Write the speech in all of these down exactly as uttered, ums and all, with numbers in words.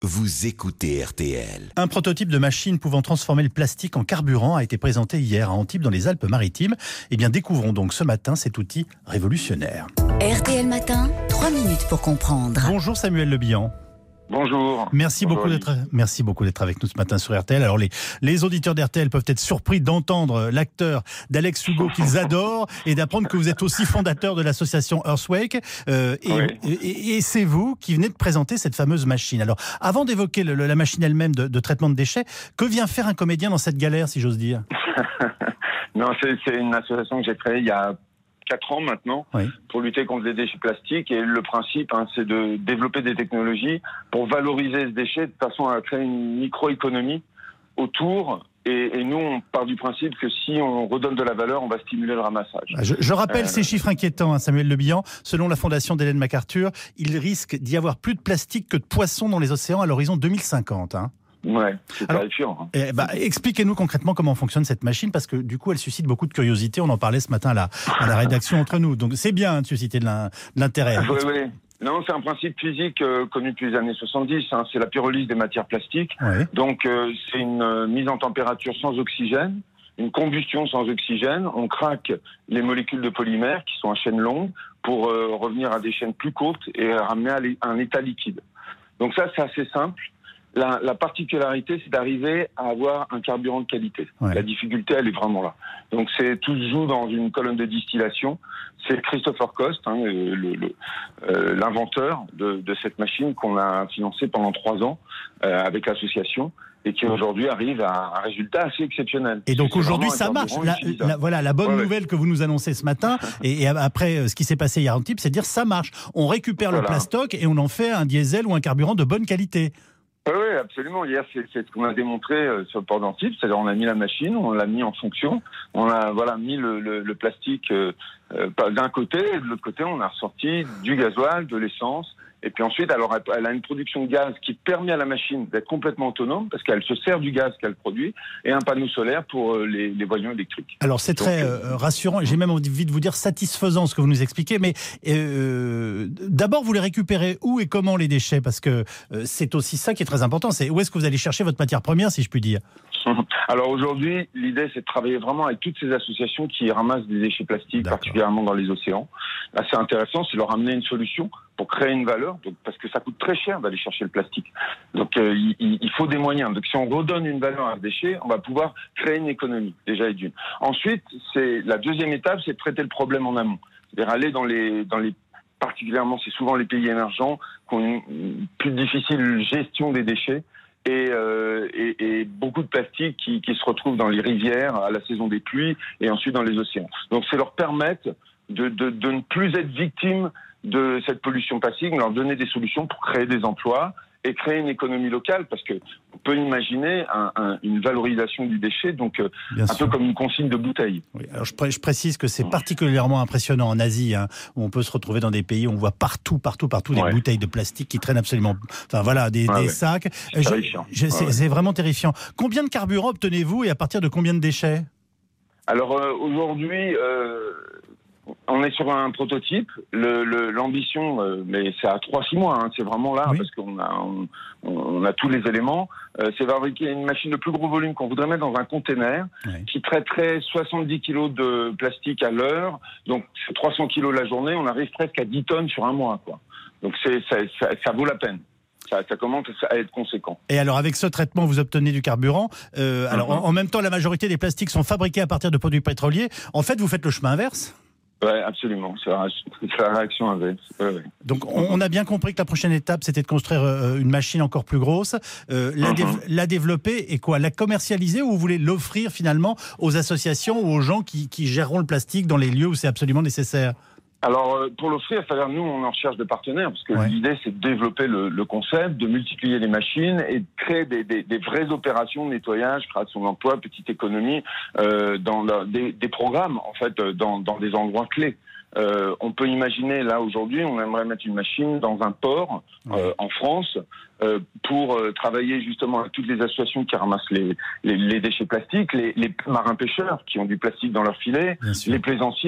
Vous écoutez R T L. Un prototype de machine pouvant transformer le plastique en carburant a été présenté hier à Antibes dans les Alpes-Maritimes. Eh bien, découvrons donc ce matin cet outil révolutionnaire. R T L Matin, trois minutes pour comprendre. Bonjour Samuel Le Bihan. Bonjour. Merci Bonjour beaucoup Ali. d'être, merci beaucoup d'être avec nous ce matin sur R T L. Alors les, les auditeurs d'R T L peuvent être surpris d'entendre l'acteur d'Alex Hugo qu'ils adorent et d'apprendre que vous êtes aussi fondateur de l'association Earthwake. Euh, et, Oui. et, et c'est vous qui venez de présenter cette fameuse machine. Alors avant d'évoquer le, la machine elle-même de, de traitement de déchets, que vient faire un comédien dans cette galère, si j'ose dire? Non, c'est, c'est une association que j'ai créée il y a quatre ans maintenant, Oui. pour lutter contre les déchets plastiques. Et le principe, hein, c'est de développer des technologies pour valoriser ce déchet de façon à créer une microéconomie autour. Et, et nous, on part du principe que si on redonne de la valeur, on va stimuler le ramassage. Je, je rappelle Euh, ces chiffres inquiétants, hein, Samuel Le Bihan. Selon la fondation d'Hélène MacArthur, il risque d'y avoir plus de plastique que de poissons dans les océans à l'horizon deux mille cinquante. Hein. Ouais, c'est Alors, terrifiant. Hein. Eh ben, expliquez-nous concrètement comment fonctionne cette machine, parce que du coup, elle suscite beaucoup de curiosité. On en parlait ce matin à la, à la rédaction entre nous. Donc, c'est bien hein, de susciter de, l'in- de l'intérêt. Oui, oui. Non, c'est un principe physique euh, connu depuis les années soixante-dix. Hein, c'est la pyrolyse des matières plastiques. Oui. Donc, euh, c'est une euh, mise en température sans oxygène, une combustion sans oxygène. On craque les molécules de polymère qui sont à chaîne longue pour euh, revenir à des chaînes plus courtes et ramener à l'é- à un état liquide. Donc ça, c'est assez simple. La, la particularité, c'est d'arriver à avoir un carburant de qualité. Ouais. La difficulté, elle est vraiment là. Donc, c'est tout se joue dans une colonne de distillation. C'est Christopher Cost, hein, le, le, euh, l'inventeur de, de cette machine qu'on a financée pendant trois ans euh, avec l'association et qui aujourd'hui arrive à un résultat assez exceptionnel. Et donc C'est aujourd'hui, vraiment un ça marche. carburant La, utilisable. la- voilà, la bonne Ouais, ouais. nouvelle que vous nous annoncez ce matin, et, et après euh, ce qui s'est passé hier à Antibes, c'est de dire ça marche. On récupère Voilà. le plastoc et on en fait un diesel ou un carburant de bonne qualité. Oui, oui, absolument. Hier, c'est, c'est ce qu'on a démontré euh, sur le port d'Antibes. C'est-à-dire, on a mis la machine, on l'a mis en fonction, on a voilà mis le, le, le plastique euh, euh, d'un côté, et de l'autre côté, on a ressorti du gasoil, de l'essence. Et puis ensuite, alors, elle- elle a une production de gaz qui permet à la machine d'être complètement autonome, parce qu'elle se sert du gaz qu'elle produit, et un panneau solaire pour euh, les, les voyants électriques. Alors c'est Donc, très euh, euh, rassurant, j'ai même envie de vous dire satisfaisant ce que vous nous expliquez, mais euh, d'abord vous les récupérez où et comment les déchets, parce que euh, c'est aussi ça qui est très important, c'est où est-ce que vous allez chercher votre matière première, si je puis dire. Alors aujourd'hui, l'idée c'est de travailler vraiment avec toutes ces associations qui ramassent des déchets plastiques, D'accord. particulièrement dans les océans. Là, c'est intéressant, c'est leur amener une solution pour créer une valeur, donc, parce que ça coûte très cher d'aller chercher le plastique. Donc euh, il, il faut des moyens. Donc si on redonne une valeur à ce déchet, on va pouvoir créer une économie, déjà et d'une. Ensuite, c'est la deuxième étape, c'est de traiter le problème en amont. C'est-à-dire aller dans les, dans les particulièrement, c'est souvent les pays émergents qui ont une, une plus difficile gestion des déchets. Et, euh, et, et beaucoup de plastique qui, qui se retrouvent dans les rivières à la saison des pluies et ensuite dans les océans. Donc c'est leur permettre de, de, de ne plus être victimes de cette pollution plastique, mais leur donner des solutions pour créer des emplois et créer une économie locale, parce que on peut imaginer un, un, une valorisation du déchet, donc euh, Bien un sûr. peu comme une consigne de bouteille. Oui, alors je, pré- je précise que c'est particulièrement impressionnant en Asie, hein, où on peut se retrouver dans des pays où on voit partout, partout, partout des Ouais. bouteilles de plastique qui traînent absolument, enfin voilà, des, Ouais, des ouais. sacs. C'est Euh, je- terrifiant. je- c'est, Ouais, ouais. c'est vraiment terrifiant. Combien de carburant obtenez-vous et à partir de combien de déchets? Alors euh, aujourd'hui, euh, on est sur un prototype. Le, le, l'ambition, euh, mais c'est à trois six mois, hein, c'est vraiment là, Oui. parce qu'on a, on, on a tous les éléments. Euh, c'est fabriquer une machine de plus gros volume qu'on voudrait mettre dans un container Oui. qui traiterait soixante-dix kilos de plastique à l'heure. Donc c'est trois cents kilos la journée, on arrive presque à dix tonnes sur un mois, quoi. Donc c'est, ça, ça, ça vaut la peine. Ça, ça commence à être conséquent. Et alors, avec ce traitement, vous obtenez du carburant. Euh, alors, Mhm. en, en même temps, la majorité des plastiques sont fabriqués à partir de produits pétroliers. En fait, vous faites le chemin inverse. Ouais, absolument. C'est la, c'est la réaction inverse. Ouais, ouais. Donc, on, on a bien compris que la prochaine étape, c'était de construire euh, une machine encore plus grosse, euh, la, Mhm. dév- la développer et quoi, la commercialiser, ou vous voulez l'offrir finalement aux associations ou aux gens qui, qui géreront le plastique dans les lieux où c'est absolument nécessaire? Alors, euh, pour l'offrir, c'est-à-dire nous, on est en recherche de partenaires, parce que Ouais. l'idée, c'est de développer le, le concept, de multiplier les machines et de créer des, des, des vraies opérations de nettoyage, création d'emplois, petite économie, euh, dans la- des, des programmes, en fait, euh, dans, dans des endroits clés. Euh, on peut imaginer, là, aujourd'hui, on aimerait mettre une machine dans un port euh, en France euh, pour euh, travailler justement avec toutes les associations qui ramassent les, les, les déchets plastiques, les, les marins pêcheurs qui ont du plastique dans leur filet, Bien sûr. les plaisanciers,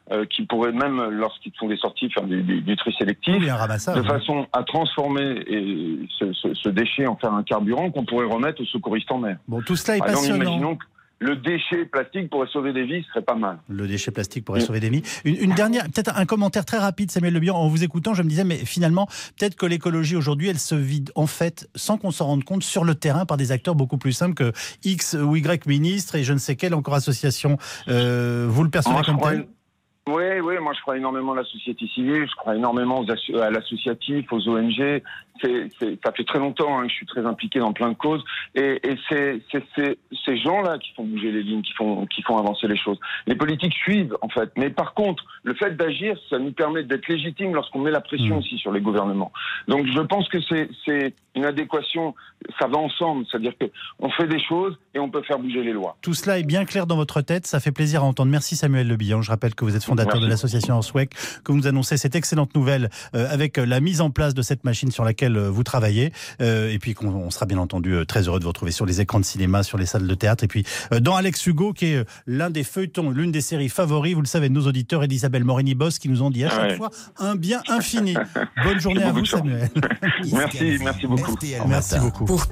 euh, qui pourraient même, lorsqu'ils font des sorties, faire du, du, du tri sélectif, Oui, un ramassage, de oui. façon à transformer et ce, ce, ce déchet en faire un carburant qu'on pourrait remettre aux secouristes en mer. Bon, tout cela est Par exemple, passionnant. imaginons que le déchet plastique pourrait sauver des vies, ce serait pas mal. Le déchet plastique pourrait Oui. sauver des vies. Une, une dernière, peut-être un commentaire très rapide, Samuel Le Bihan. En vous écoutant, je me disais, mais finalement, peut-être que l'écologie aujourd'hui, elle se vide en fait, sans qu'on s'en rende compte, sur le terrain par des acteurs beaucoup plus simples que X ou Y ministre et je ne sais quelle encore association. Euh, vous le percevez Moi, je comme crois tel une- Oui, oui, moi je crois énormément à la société civile, je crois énormément aux assu- à l'associatif, aux O N G. C'est, c'est, ça fait très longtemps hein, que je suis très impliqué dans plein de causes. Et, et c'est, c'est, c'est ces gens-là qui font bouger les lignes, qui font, qui font avancer les choses. Les politiques suivent, en fait. Mais par contre, le fait d'agir, ça nous permet d'être légitimes lorsqu'on met la pression Mmh. aussi sur les gouvernements. Donc je pense que c'est, c'est une adéquation, ça va ensemble. C'est-à-dire qu'on fait des choses et on peut faire bouger les lois. Tout cela est bien clair dans votre tête, ça fait plaisir à entendre. Merci Samuel Le Bihan. Je rappelle que vous êtes fondateur Merci. de l'association Answec, que vous nous annoncez cette excellente nouvelle euh, avec la mise en place de cette machine sur laquelle euh, vous travaillez. Euh, et puis qu'on on sera bien entendu euh, très heureux de vous retrouver sur les écrans de cinéma, sur les salles de théâtre. Et puis euh, dans Alex Hugo, qui est euh, l'un des feuilletons, l'une des séries favoris, vous le savez, de nos auditeurs et d'Isabelle Morini-Boss, qui nous ont dit à chaque Ouais. fois un bien infini. Bonne journée à beaucoup vous, de chance. Samuel. Merci, merci beaucoup. R T L Merci Matin. beaucoup. Pour